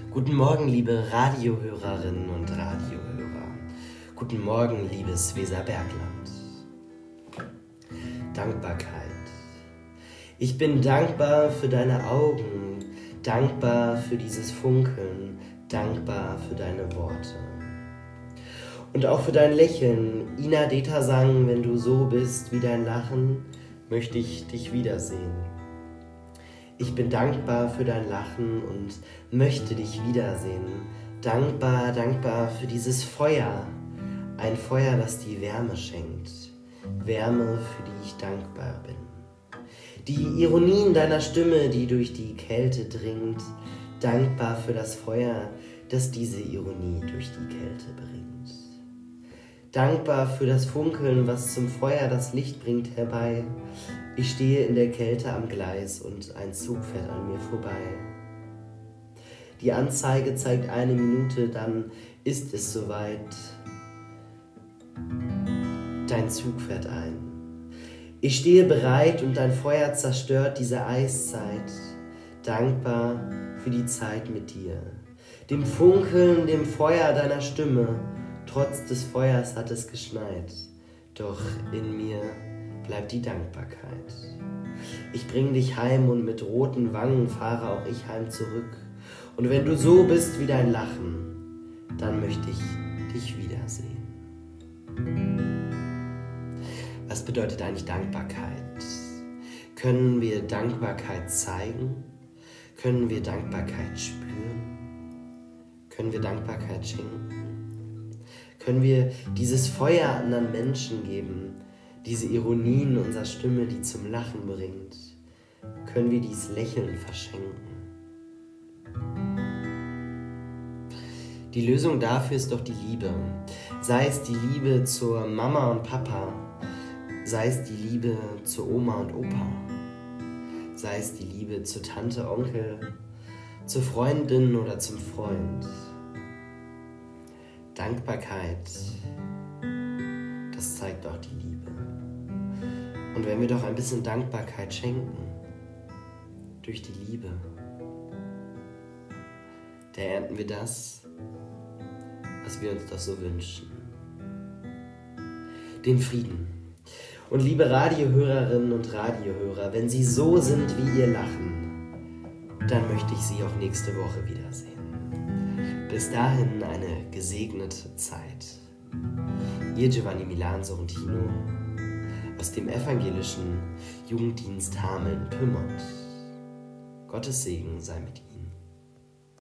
Guten Morgen, liebe Radiohörerinnen und Radiohörer. Guten Morgen, liebes Weserbergland. Dankbarkeit. Ich bin dankbar für deine Augen, dankbar für dieses Funkeln, dankbar für deine Worte. Und auch für dein Lächeln. Ina Deta sang, wenn du so bist wie dein Lachen, möchte ich dich wiedersehen. Ich bin dankbar für dein Lachen und möchte dich wiedersehen. Dankbar, dankbar für dieses Feuer. Ein Feuer, das die Wärme schenkt. Wärme, für die ich dankbar bin. Die Ironien deiner Stimme, die durch die Kälte dringt. Dankbar für das Feuer, das diese Ironie durch die Kälte bringt. Dankbar für das Funkeln, was zum Feuer das Licht bringt herbei. Ich stehe in der Kälte am Gleis und ein Zug fährt an mir vorbei. Die Anzeige zeigt 1 Minute, dann ist es soweit. Dein Zug fährt ein. Ich stehe bereit und dein Feuer zerstört diese Eiszeit. Dankbar für die Zeit mit dir. Dem Funkeln, dem Feuer deiner Stimme. Trotz des Feuers hat es geschneit. Doch in mir bleibt die Dankbarkeit. Ich bring dich heim und mit roten Wangen fahre auch ich heim zurück. Und wenn du so bist wie dein Lachen, dann möchte ich dich wiedersehen. Was bedeutet eigentlich Dankbarkeit? Können wir Dankbarkeit zeigen? Können wir Dankbarkeit spüren? Können wir Dankbarkeit schenken? Können wir dieses Feuer anderen Menschen geben? Diese Ironie in unserer Stimme, die zum Lachen bringt, können wir dieses Lächeln verschenken. Die Lösung dafür ist doch die Liebe. Sei es die Liebe zur Mama und Papa, sei es die Liebe zur Oma und Opa, sei es die Liebe zur Tante, Onkel, zur Freundin oder zum Freund. Dankbarkeit, das zeigt auch die Liebe. Und wenn wir doch ein bisschen Dankbarkeit schenken, durch die Liebe, da ernten wir das, was wir uns doch so wünschen. Den Frieden. Und liebe Radiohörerinnen und Radiohörer, wenn Sie so sind wie Ihr Lachen, dann möchte ich Sie auch nächste Woche wiedersehen. Bis dahin eine gesegnete Zeit. Ihr Giovanni Milan Sorrentino aus dem evangelischen Jugenddienst Hameln-Pyrmont. Gottes Segen sei mit Ihnen.